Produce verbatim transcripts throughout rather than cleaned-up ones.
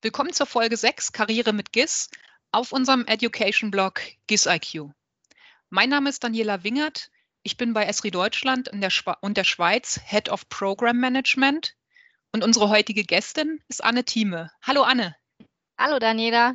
Willkommen zur Folge sechs Karriere mit G I S auf unserem Education-Blog G I S I Q. Mein Name ist Daniela Wingert. Ich bin bei Esri Deutschland in der Schwa- und der Schweiz Head of Program Management und unsere heutige Gästin ist Anne Thieme. Hallo Anne. Hallo Daniela.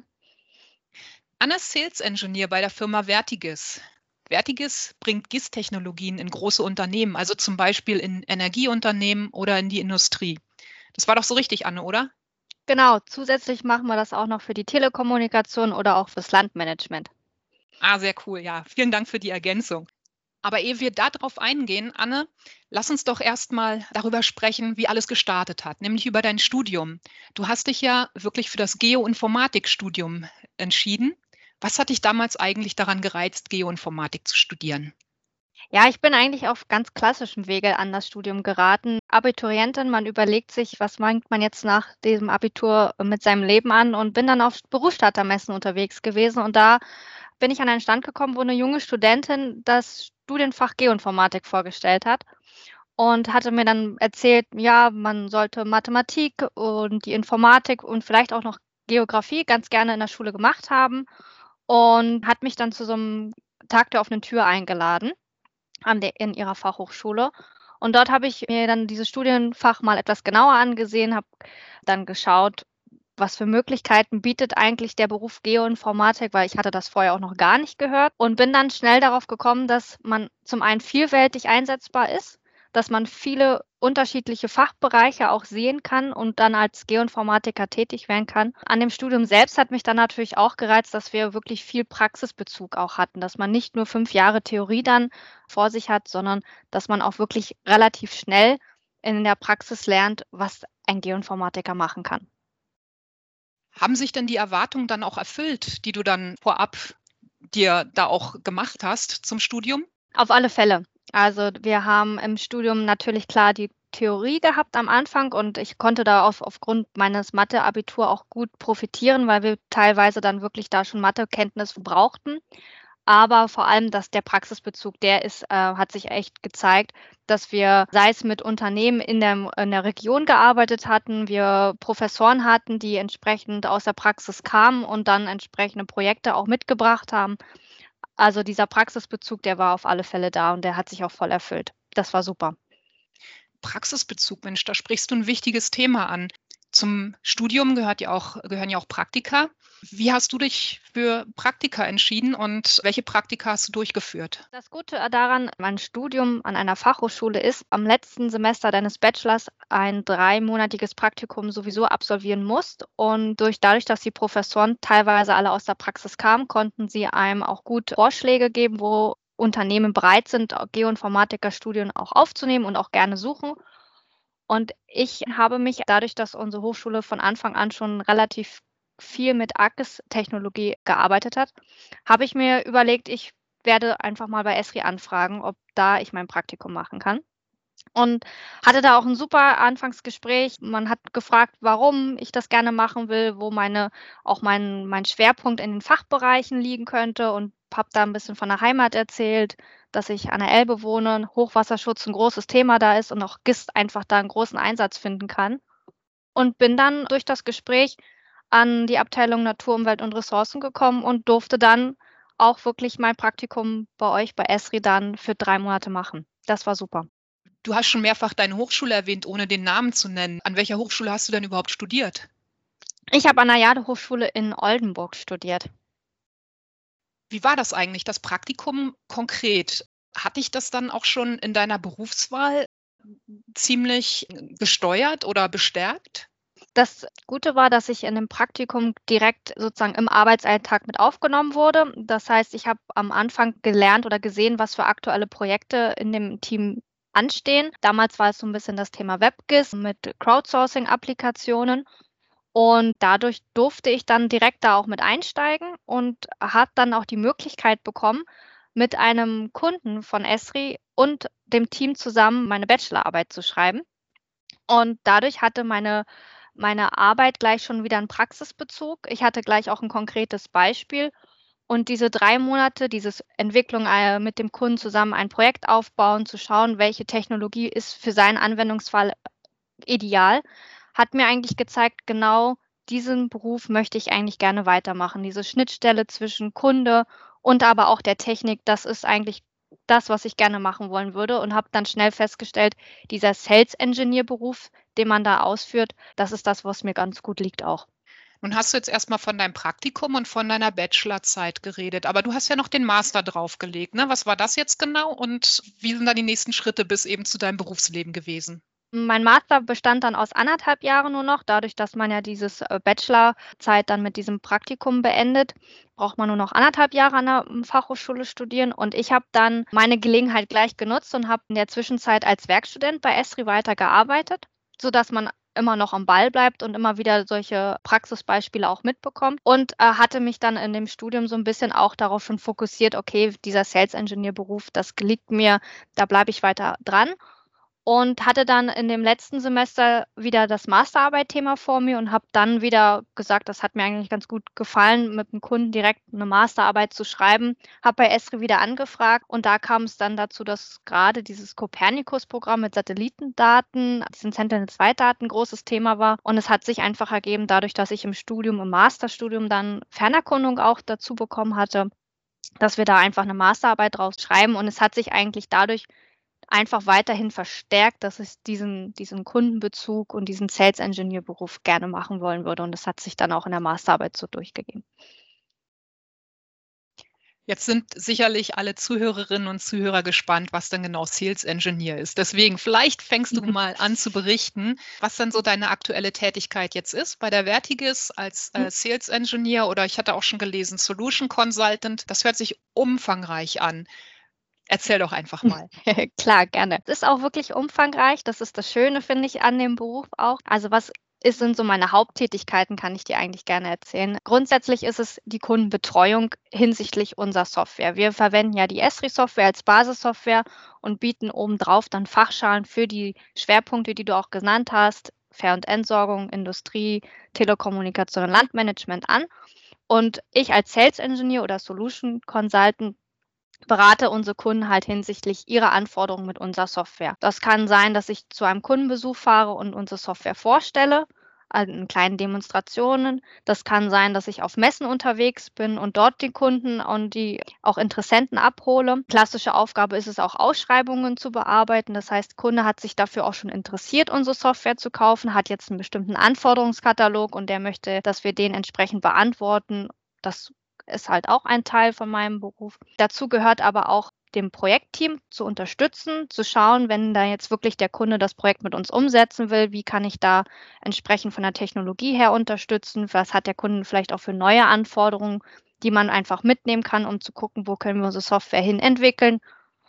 Anne ist Sales Engineer bei der Firma Vertigis. Vertigis bringt G I S-Technologien in große Unternehmen, also zum Beispiel in Energieunternehmen oder in die Industrie. Das war doch so richtig, Anne, oder? Genau, zusätzlich machen wir das auch noch für die Telekommunikation oder auch fürs Landmanagement. Ah, sehr cool, ja. Vielen Dank für die Ergänzung. Aber ehe wir darauf eingehen, Anne, lass uns doch erstmal darüber sprechen, wie alles gestartet hat, nämlich über dein Studium. Du hast dich ja wirklich für das Geoinformatikstudium entschieden. Was hat dich damals eigentlich daran gereizt, Geoinformatik zu studieren? Ja, ich bin eigentlich auf ganz klassischem Wege an das Studium geraten. Abiturientin, man überlegt sich, was fängt man jetzt nach dem Abitur mit seinem Leben an und bin dann auf Berufsstartermessen unterwegs gewesen. Und da bin ich an einen Stand gekommen, wo eine junge Studentin das Studienfach Geoinformatik vorgestellt hat und hatte mir dann erzählt, ja, man sollte Mathematik und die Informatik und vielleicht auch noch Geografie ganz gerne in der Schule gemacht haben und hat mich dann zu so einem Tag der offenen Tür eingeladen an der in ihrer Fachhochschule. Und dort habe ich mir dann dieses Studienfach mal etwas genauer angesehen, habe dann geschaut, was für Möglichkeiten bietet eigentlich der Beruf Geoinformatik, weil ich hatte das vorher auch noch gar nicht gehört und bin dann schnell darauf gekommen, dass man zum einen vielfältig einsetzbar ist, dass man viele unterschiedliche Fachbereiche auch sehen kann und dann als Geoinformatiker tätig werden kann. An dem Studium selbst hat mich dann natürlich auch gereizt, dass wir wirklich viel Praxisbezug auch hatten, dass man nicht nur fünf Jahre Theorie dann vor sich hat, sondern dass man auch wirklich relativ schnell in der Praxis lernt, was ein Geoinformatiker machen kann. Haben sich denn die Erwartungen dann auch erfüllt, die du dann vorab dir da auch gemacht hast zum Studium? Auf alle Fälle. Also, wir haben im Studium natürlich klar die Theorie gehabt am Anfang und ich konnte da auf aufgrund meines Mathe-Abitur auch gut profitieren, weil wir teilweise dann wirklich da schon Mathekenntnisse brauchten. Aber vor allem, dass der Praxisbezug, der ist äh, hat sich echt gezeigt, dass wir, sei es mit Unternehmen in der in der Region gearbeitet hatten, wir Professoren hatten, die entsprechend aus der Praxis kamen und dann entsprechende Projekte auch mitgebracht haben. Also, dieser Praxisbezug, der war auf alle Fälle da und der hat sich auch voll erfüllt. Das war super. Praxisbezug, Mensch, da sprichst du ein wichtiges Thema an. Zum Studium gehört ja auch gehören ja auch Praktika. Wie hast du dich für Praktika entschieden und welche Praktika hast du durchgeführt? Das Gute daran, mein Studium an einer Fachhochschule ist, am letzten Semester deines Bachelors ein dreimonatiges Praktikum sowieso absolvieren musst. Und durch dadurch, dass die Professoren teilweise alle aus der Praxis kamen, konnten sie einem auch gut Vorschläge geben, wo Unternehmen bereit sind, Geoinformatikerstudien auch aufzunehmen und auch gerne suchen. Und ich habe mich dadurch, dass unsere Hochschule von Anfang an schon relativ viel mit A G I S-Technologie gearbeitet hat, habe ich mir überlegt, ich werde einfach mal bei Esri anfragen, ob da ich mein Praktikum machen kann. Und hatte da auch ein super Anfangsgespräch. Man hat gefragt, warum ich das gerne machen will, wo meine auch mein mein Schwerpunkt in den Fachbereichen liegen könnte und habe da ein bisschen von der Heimat erzählt, dass ich an der Elbe wohne, Hochwasserschutz ein großes Thema da ist und auch G I S einfach da einen großen Einsatz finden kann. Und bin dann durch das Gespräch an die Abteilung Natur, Umwelt und Ressourcen gekommen und durfte dann auch wirklich mein Praktikum bei euch bei Esri dann für drei Monate machen. Das war super. Du hast schon mehrfach deine Hochschule erwähnt, ohne den Namen zu nennen. An welcher Hochschule hast du denn überhaupt studiert? Ich habe an der Jade-Hochschule in Oldenburg studiert. Wie war das eigentlich, das Praktikum konkret? Hat dich das dann auch schon in deiner Berufswahl ziemlich gesteuert oder bestärkt? Das Gute war, dass ich in dem Praktikum direkt sozusagen im Arbeitsalltag mit aufgenommen wurde. Das heißt, ich habe am Anfang gelernt oder gesehen, was für aktuelle Projekte in dem Team anstehen. Damals war es so ein bisschen das Thema WebGIS mit Crowdsourcing-Applikationen und dadurch durfte ich dann direkt da auch mit einsteigen und habe dann auch die Möglichkeit bekommen, mit einem Kunden von Esri und dem Team zusammen meine Bachelorarbeit zu schreiben. Und dadurch hatte meine meine Arbeit gleich schon wieder 'n Praxisbezug. Ich hatte gleich auch 'n konkretes Beispiel. Und diese drei Monate, dieses Entwicklung, äh, mit dem Kunden zusammen ein Projekt aufbauen, zu schauen, welche Technologie ist für seinen Anwendungsfall ideal, hat mir eigentlich gezeigt, genau diesen Beruf möchte ich eigentlich gerne weitermachen. Diese Schnittstelle zwischen Kunde und aber auch der Technik, das ist eigentlich das, was ich gerne machen wollen würde und habe dann schnell festgestellt, dieser Sales Engineer Beruf, den man da ausführt, das ist das, was mir ganz gut liegt auch. Nun hast du jetzt erst mal von deinem Praktikum und von deiner Bachelorzeit geredet, aber du hast ja noch den Master draufgelegt, ne? Was war das jetzt genau und wie sind dann die nächsten Schritte bis eben zu deinem Berufsleben gewesen? Mein Master bestand dann aus anderthalb Jahren nur noch. Dadurch, dass man ja dieses äh, Bachelorzeit dann mit diesem Praktikum beendet, braucht man nur noch anderthalb Jahre an der ähm, Fachhochschule studieren. Und ich habe dann meine Gelegenheit gleich genutzt und habe in der Zwischenzeit als Werkstudent bei Esri weitergearbeitet, sodass man immer noch am Ball bleibt und immer wieder solche Praxisbeispiele auch mitbekommt. Und äh, hatte mich dann in dem Studium so ein bisschen auch darauf schon fokussiert, okay, dieser Sales Engineer Beruf, das liegt mir, da bleibe ich weiter dran. Und hatte dann in dem letzten Semester wieder das Masterarbeit-Thema vor mir und habe dann wieder gesagt, das hat mir eigentlich ganz gut gefallen, mit dem Kunden direkt eine Masterarbeit zu schreiben. Habe bei Esri wieder angefragt und da kam es dann dazu, dass gerade dieses Copernicus-Programm mit Satellitendaten, diesen Sentinel zwei Daten, ein großes Thema war. Und es hat sich einfach ergeben, dadurch, dass ich im Studium, im Masterstudium dann Fernerkundung auch dazu bekommen hatte, dass wir da einfach eine Masterarbeit draus schreiben. Und es hat sich eigentlich dadurch einfach weiterhin verstärkt, dass ich diesen diesen Kundenbezug und diesen Sales Engineer Beruf gerne machen wollen würde und das hat sich dann auch in der Masterarbeit so durchgegeben. Jetzt sind sicherlich alle Zuhörerinnen und Zuhörer gespannt, was denn genau Sales Engineer ist. Deswegen, vielleicht fängst du mal an zu berichten, was dann so deine aktuelle Tätigkeit jetzt ist bei der Vertigis als äh, Sales Engineer oder ich hatte auch schon gelesen Solution Consultant. Das hört sich umfangreich an. Erzähl doch einfach mal. Klar, gerne. Es ist auch wirklich umfangreich. Das ist das Schöne, finde ich, an dem Beruf auch. Also was ist sind so meine Haupttätigkeiten, kann ich dir eigentlich gerne erzählen. Grundsätzlich ist es die Kundenbetreuung hinsichtlich unserer Software. Wir verwenden ja die Esri-Software als Basissoftware und bieten obendrauf dann Fachschalen für die Schwerpunkte, die du auch genannt hast, Ver- und Entsorgung, Industrie, Telekommunikation und Landmanagement an. Und ich als Sales Engineer oder Solution Consultant berate unsere Kunden halt hinsichtlich ihrer Anforderungen mit unserer Software. Das kann sein, dass ich zu einem Kundenbesuch fahre und unsere Software vorstelle, also in kleinen Demonstrationen. Das kann sein, dass ich auf Messen unterwegs bin und dort die Kunden und die auch Interessenten abhole. Klassische Aufgabe ist es auch, Ausschreibungen zu bearbeiten. Das heißt, Kunde hat sich dafür auch schon interessiert, unsere Software zu kaufen, hat jetzt einen bestimmten Anforderungskatalog und der möchte, dass wir den entsprechend beantworten. Das ist halt auch ein Teil von meinem Beruf. Dazu gehört aber auch, dem Projektteam zu unterstützen, zu schauen, wenn da jetzt wirklich der Kunde das Projekt mit uns umsetzen will, wie kann ich da entsprechend von der Technologie her unterstützen, was hat der Kunde vielleicht auch für neue Anforderungen, die man einfach mitnehmen kann, um zu gucken, wo können wir unsere Software hin entwickeln.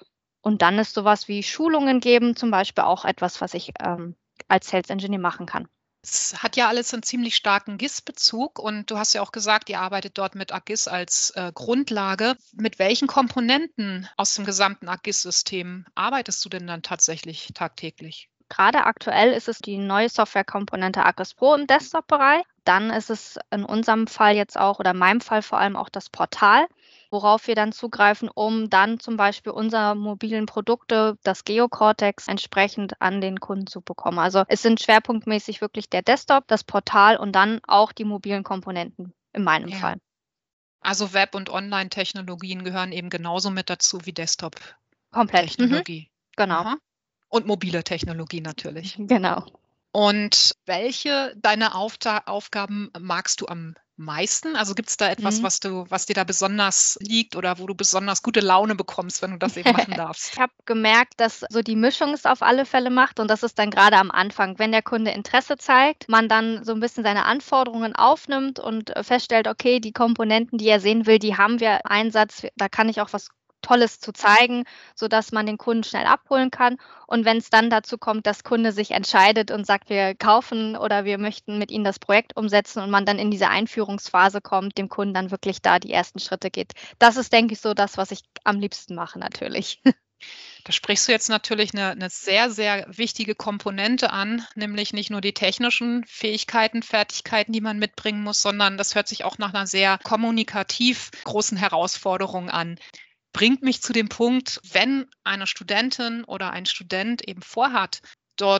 Und dann ist sowas wie Schulungen geben zum Beispiel auch etwas, was ich ähm, als Sales Engineer machen kann. Es hat ja alles einen ziemlich starken G I S-Bezug und du hast ja auch gesagt, ihr arbeitet dort mit A G I S als äh, Grundlage. Mit welchen Komponenten aus dem gesamten A G I S-System arbeitest du denn dann tatsächlich tagtäglich? Gerade aktuell ist es die neue Softwarekomponente A G I S Pro im Desktop-Bereich. Dann ist es in unserem Fall jetzt auch oder in meinem Fall vor allem auch das Portal, worauf wir dann zugreifen, um dann zum Beispiel unsere mobilen Produkte, das GeoCortex, entsprechend an den Kunden zu bekommen. Also es sind schwerpunktmäßig wirklich der Desktop, das Portal und dann auch die mobilen Komponenten in meinem Ja. Fall. Also Web- und Online-Technologien gehören eben genauso mit dazu wie Komplett. Mhm. Desktop-Technologie. Genau. Aha. Und mobile Technologie natürlich. Genau. Und welche deiner Aufta Aufgaben magst du am meisten? Also gibt es da etwas, Mhm. was du, was dir da besonders liegt oder wo du besonders gute Laune bekommst, wenn du das eben machen darfst? Ich habe gemerkt, dass so die Mischung es auf alle Fälle macht und das ist dann gerade am Anfang, wenn der Kunde Interesse zeigt, man dann so ein bisschen seine Anforderungen aufnimmt und äh, feststellt, okay, die Komponenten, die er sehen will, die haben wir im Einsatz, da kann ich auch was Tolles zu zeigen, sodass man den Kunden schnell abholen kann. Und wenn es dann dazu kommt, dass Kunde sich entscheidet und sagt, wir kaufen oder wir möchten mit Ihnen das Projekt umsetzen und man dann in diese Einführungsphase kommt, dem Kunden dann wirklich da die ersten Schritte geht. Das ist, denke ich, so das, was ich am liebsten mache natürlich. Da sprichst du jetzt natürlich eine, eine sehr, sehr wichtige Komponente an, nämlich nicht nur die technischen Fähigkeiten, Fertigkeiten, die man mitbringen muss, sondern das hört sich auch nach einer sehr kommunikativ großen Herausforderung an. Bringt mich zu dem Punkt, wenn eine Studentin oder ein Student eben vorhat, dort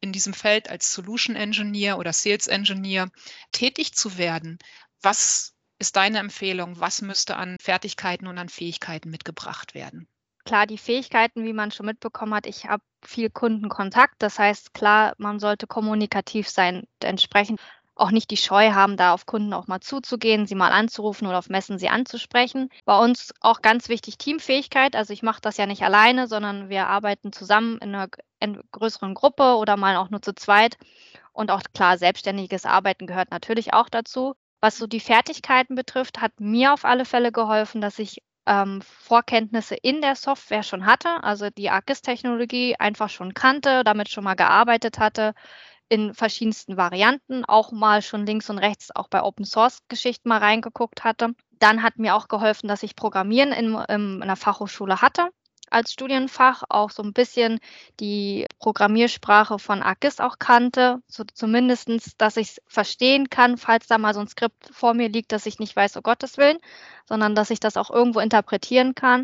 in diesem Feld als Solution Engineer oder Sales Engineer tätig zu werden, was ist deine Empfehlung? Was müsste an Fertigkeiten und an Fähigkeiten mitgebracht werden? Klar, die Fähigkeiten, wie man schon mitbekommen hat, ich habe viel Kundenkontakt. Das heißt, klar, man sollte kommunikativ sein, entsprechend auch nicht die Scheu haben, da auf Kunden auch mal zuzugehen, sie mal anzurufen oder auf Messen sie anzusprechen. Bei uns auch ganz wichtig Teamfähigkeit. Also ich mache das ja nicht alleine, sondern wir arbeiten zusammen in einer in größeren Gruppe oder mal auch nur zu zweit. Und auch klar, selbstständiges Arbeiten gehört natürlich auch dazu. Was so die Fertigkeiten betrifft, hat mir auf alle Fälle geholfen, dass ich ähm, Vorkenntnisse in der Software schon hatte, also die ArcGIS-Technologie einfach schon kannte, damit schon mal gearbeitet hatte, in verschiedensten Varianten, auch mal schon links und rechts auch bei Open-Source-Geschichten mal reingeguckt hatte. Dann hat mir auch geholfen, dass ich Programmieren in, in einer Fachhochschule hatte als Studienfach, auch so ein bisschen die Programmiersprache von ArcGIS auch kannte, so zumindestens, dass ich es verstehen kann, falls da mal so ein Skript vor mir liegt, dass ich nicht weiß, oh Gottes Willen, sondern dass ich das auch irgendwo interpretieren kann.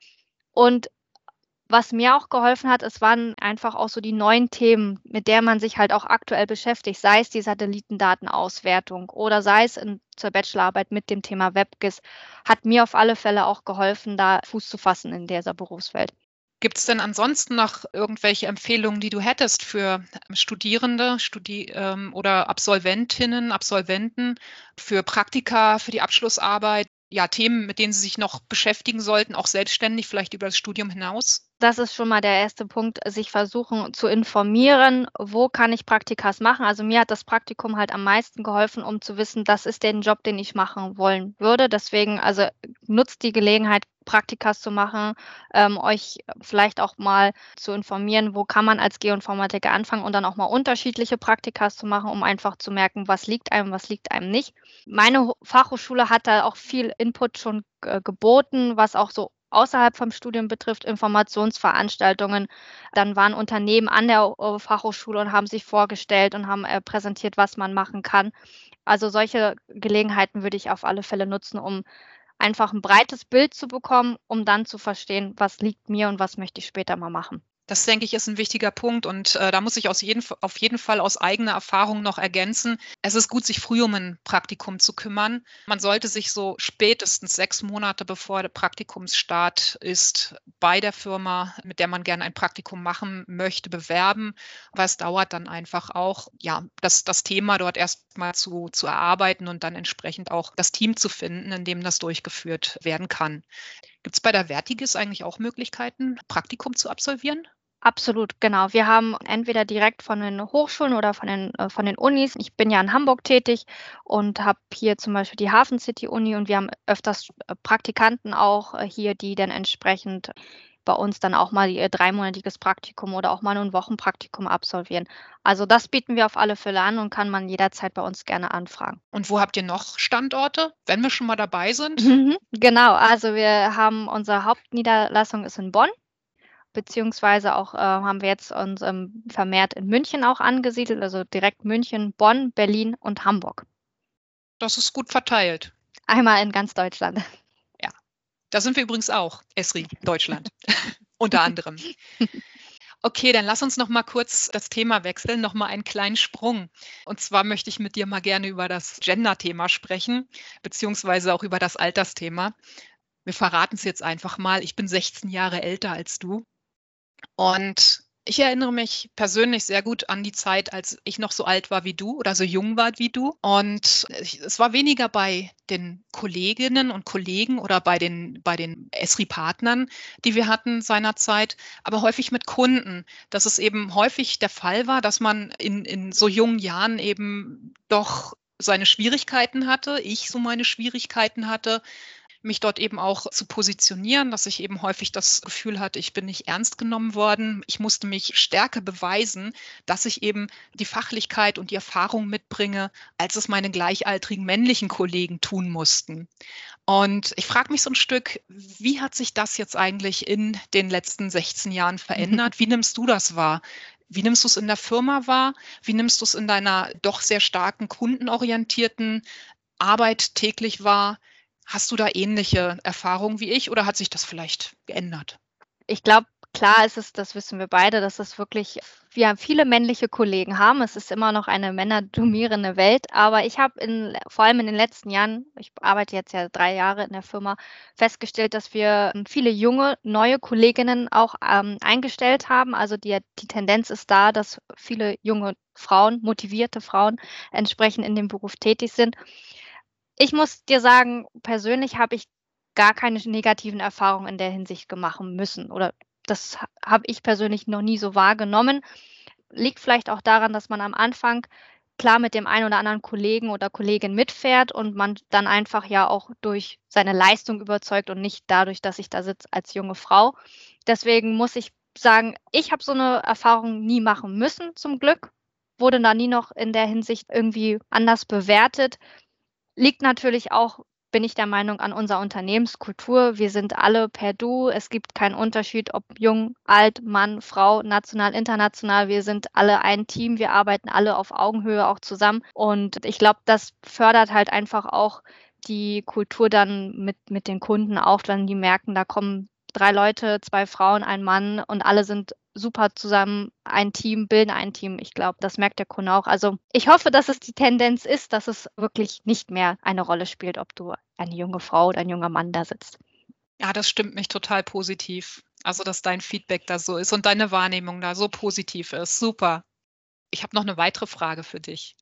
Und was mir auch geholfen hat, es waren einfach auch so die neuen Themen, mit der man sich halt auch aktuell beschäftigt, sei es die Satellitendatenauswertung oder sei es in, zur Bachelorarbeit mit dem Thema WebGIS, hat mir auf alle Fälle auch geholfen, da Fuß zu fassen in dieser Berufswelt. Gibt es denn ansonsten noch irgendwelche Empfehlungen, die du hättest für Studierende Studi ähm, oder Absolventinnen, Absolventen, für Praktika, für die Abschlussarbeit? Ja, Themen, mit denen sie sich noch beschäftigen sollten, auch selbstständig, vielleicht über das Studium hinaus? Das ist schon mal der erste Punkt, sich versuchen zu informieren, wo kann ich Praktikas machen. Also mir hat das Praktikum halt am meisten geholfen, um zu wissen, das ist der Job, den ich machen wollen würde. Deswegen, also nutzt die Gelegenheit, Praktikas zu machen, ähm, euch vielleicht auch mal zu informieren, wo kann man als Geoinformatiker anfangen und dann auch mal unterschiedliche Praktikas zu machen, um einfach zu merken, was liegt einem, was liegt einem nicht. Meine Ho- Fachhochschule hat da auch viel Input schon äh, geboten, was auch so außerhalb vom Studium betrifft, Informationsveranstaltungen. Dann waren Unternehmen an der äh, Fachhochschule und haben sich vorgestellt und haben äh, präsentiert, was man machen kann. Also solche Gelegenheiten würde ich auf alle Fälle nutzen, um einfach ein breites Bild zu bekommen, um dann zu verstehen, was liegt mir und was möchte ich später mal machen. Das, denke ich, ist ein wichtiger Punkt und äh, da muss ich aus jeden, auf jeden Fall aus eigener Erfahrung noch ergänzen. Es ist gut, sich früh um ein Praktikum zu kümmern. Man sollte sich so spätestens sechs Monate bevor der Praktikumsstart ist, bei der Firma, mit der man gerne ein Praktikum machen möchte, bewerben. Aber es dauert dann einfach auch, ja, das, das Thema dort erstmal zu, zu erarbeiten und dann entsprechend auch das Team zu finden, in dem das durchgeführt werden kann. Gibt es bei der Vertigis eigentlich auch Möglichkeiten, Praktikum zu absolvieren? Absolut, genau. Wir haben entweder direkt von den Hochschulen oder von den, äh, von den Unis. Ich bin ja in Hamburg tätig und habe hier zum Beispiel die Hafen City Uni und wir haben öfters äh, Praktikanten auch äh, hier, die dann entsprechend bei uns dann auch mal ihr dreimonatiges Praktikum oder auch mal ein Wochenpraktikum absolvieren. Also das bieten wir auf alle Fälle an und kann man jederzeit bei uns gerne anfragen. Und wo habt ihr noch Standorte, wenn wir schon mal dabei sind? Mhm, genau, also wir haben unsere Hauptniederlassung ist in Bonn. Beziehungsweise auch äh, haben wir jetzt uns ähm, vermehrt in München auch angesiedelt, also direkt München, Bonn, Berlin und Hamburg. Das ist gut verteilt. Einmal in ganz Deutschland. Ja, da sind wir übrigens auch, Esri, Deutschland, unter anderem. Okay, dann lass uns noch mal kurz das Thema wechseln, noch mal einen kleinen Sprung. Und zwar möchte ich mit dir mal gerne über das Gender-Thema sprechen, beziehungsweise auch über das Altersthema. Wir verraten es jetzt einfach mal. Ich bin sechzehn Jahre älter als du. Und ich erinnere mich persönlich sehr gut an die Zeit, als ich noch so alt war wie du oder so jung war wie du. Und ich, es war weniger bei den Kolleginnen und Kollegen oder bei den, bei den Esri-Partnern, die wir hatten seinerzeit, aber häufig mit Kunden, dass es eben häufig der Fall war, dass man in, in so jungen Jahren eben doch seine Schwierigkeiten hatte, ich so meine Schwierigkeiten hatte, mich dort eben auch zu positionieren, dass ich eben häufig das Gefühl hatte, ich bin nicht ernst genommen worden. Ich musste mich stärker beweisen, dass ich eben die Fachlichkeit und die Erfahrung mitbringe, als es meine gleichaltrigen männlichen Kollegen tun mussten. Und ich frage mich so ein Stück, wie hat sich das jetzt eigentlich in den letzten sechzehn Jahren verändert? Wie nimmst du das wahr? Wie nimmst du es in der Firma wahr? Wie nimmst du es in deiner doch sehr starken kundenorientierten Arbeit täglich wahr? Hast du da ähnliche Erfahrungen wie ich oder hat sich das vielleicht geändert? Ich glaube, Klar ist es, das wissen wir beide, dass es wirklich wir viele männliche Kollegen haben. Es ist immer noch eine männerdominierende Welt, aber ich habe in vor allem in den letzten Jahren, ich arbeite jetzt ja drei Jahre in der Firma, festgestellt, dass wir ähm, viele junge, neue Kolleginnen auch, ähm, eingestellt haben. Also, die die Tendenz ist da, dass viele junge Frauen, motivierte Frauen entsprechend in dem Beruf tätig sind. Ich muss dir sagen, persönlich habe ich gar keine negativen Erfahrungen in der Hinsicht machen müssen oder das ha habe ich persönlich noch nie so wahrgenommen. Liegt vielleicht auch daran, dass man am Anfang klar mit dem einen oder anderen Kollegen oder Kollegin mitfährt und man dann einfach ja auch durch seine Leistung überzeugt und nicht dadurch, dass ich da sitze als junge Frau. Deswegen muss ich sagen, ich habe so 'ne Erfahrung nie machen müssen zum Glück, wurde da nie noch in der Hinsicht irgendwie anders bewertet. Liegt natürlich auch, bin ich der Meinung, an unserer Unternehmenskultur. Wir sind alle per Du. Es gibt keinen Unterschied, ob jung, alt, Mann, Frau, national, international. Wir sind alle ein Team. Wir arbeiten alle auf Augenhöhe auch zusammen. Und ich glaube, das fördert halt einfach auch die Kultur dann mit mit den Kunden auch, wenn die merken, da kommen drei Leute, zwei Frauen, ein Mann und alle sind super zusammen, ein Team, bilden ein Team. Ich glaube, das merkt der Kunde auch. Also, ich hoffe, dass es die Tendenz ist, dass es wirklich nicht mehr eine Rolle spielt, ob du eine junge Frau oder ein junger Mann da sitzt. Ja, das stimmt mich total positiv. Also, dass dein Feedback da so ist und deine Wahrnehmung da so positiv ist. Super. Ich habe noch eine weitere Frage für dich.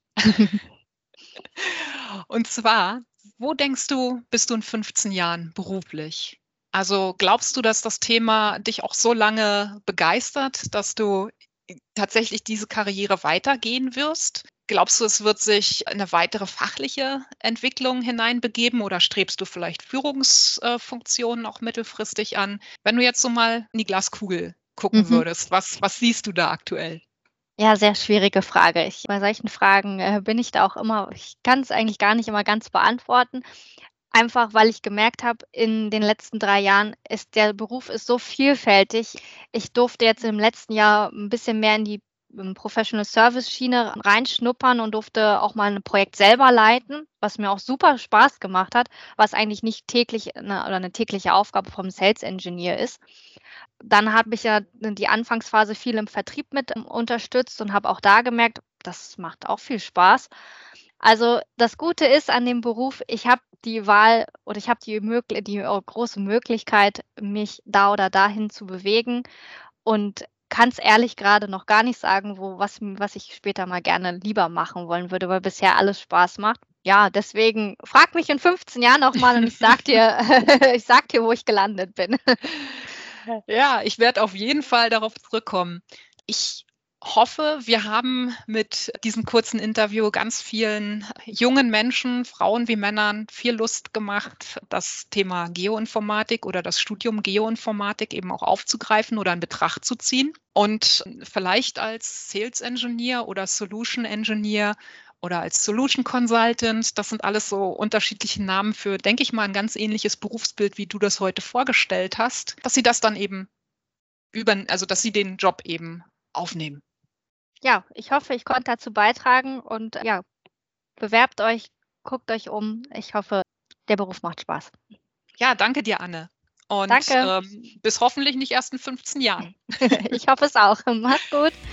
Und zwar, wo denkst du, bist du in fünfzehn Jahren beruflich? Also, glaubst du, dass das Thema dich auch so lange begeistert, dass du tatsächlich diese Karriere weitergehen wirst? Glaubst du, es wird sich in 'ne weitere fachliche Entwicklung hineinbegeben oder strebst du vielleicht Führungsfunktionen auch mittelfristig an? Wenn du jetzt so mal in die Glaskugel gucken Mhm. würdest, was was siehst du da aktuell? Ja, sehr schwierige Frage. Ich bei solchen Fragen, äh, bin ich da auch immer ich kann's eigentlich gar nicht immer ganz beantworten, einfach weil ich gemerkt habe, in den letzten drei Jahren ist der Beruf ist so vielfältig. Ich durfte jetzt im letzten Jahr 'n bisschen mehr in die, hm, Professional Service Schiene reinschnuppern und durfte auch mal 'n Projekt selber leiten, was mir auch super Spaß gemacht hat, was eigentlich nicht täglich 'ne oder 'ne tägliche Aufgabe vom Sales Engineer ist. Dann habe ich ja die Anfangsphase viel im Vertrieb mit, ähm, unterstützt und habe auch da gemerkt, das macht auch viel Spaß. Also, das Gute ist an dem Beruf, ich habe die Wahl oder ich habe die mögl die, äh, große Möglichkeit, mich da oder dahin zu bewegen und kann's ehrlich grade noch gar nicht sagen, wo was m was ich später mal gerne lieber machen wollen würde, weil bisher alles Spaß macht. Ja, deswegen frag mich in fünfzehn Jahren noch mal und ich sage dir ich sage dir, wo ich gelandet bin. Ja, ich werde auf jeden Fall darauf zurückkommen. Ich hoffe, wir haben mit diesem kurzen Interview ganz vielen jungen Menschen, Frauen wie Männern, viel Lust gemacht, das Thema Geoinformatik oder das Studium Geoinformatik eben auch aufzugreifen oder in Betracht zu ziehen und vielleicht als Sales Engineer oder Solution Engineer oder als Solution Consultant, das sind alles so unterschiedliche Namen für, denke ich mal, 'n ganz ähnliches Berufsbild, wie du das heute vorgestellt hast, dass sie das dann eben übern also, dass sie den Job eben aufnehmen. Ja, ich hoffe, ich konnte dazu beitragen und ja, bewerbt euch, guckt euch um. Ich hoffe, der Beruf macht Spaß. Ja, danke dir, Anne. Und, Danke. ähm, bis hoffentlich nicht erst in fünfzehn Jahren. Ich hoffe es auch. Mach's gut.